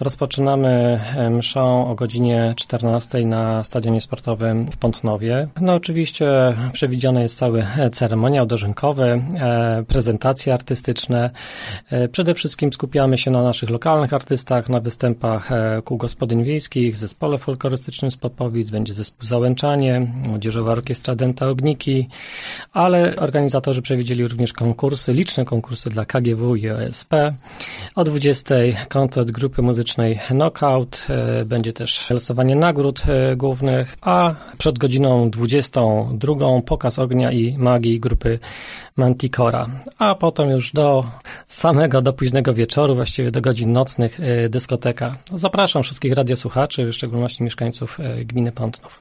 Rozpoczynamy mszą o godzinie 14 na stadionie sportowym w Pątnowie. No oczywiście przewidziany jest cały ceremoniał dożynkowy, prezentacje artystyczne. Przede wszystkim skupiamy się na naszych lokalnych artystach, na występach kół gospodyń wiejskich, zespole folklorystycznym z Popowic, będzie zespół Załęczanie, Młodzieżowa Orkiestra Dęta Ogniki, ale organizatorzy przewidzieli również konkursy, liczne konkursy dla KGW i OSP. O 20 koncert grupy muzycznej Knockout, będzie też losowanie nagród głównych, a przed godziną 22 pokaz ognia i magii grupy Manticora, a potem już do późnego wieczoru, właściwie do godzin nocnych dyskoteka. Zapraszam wszystkich radiosłuchaczy, w szczególności mieszkańców gminy Pątnów.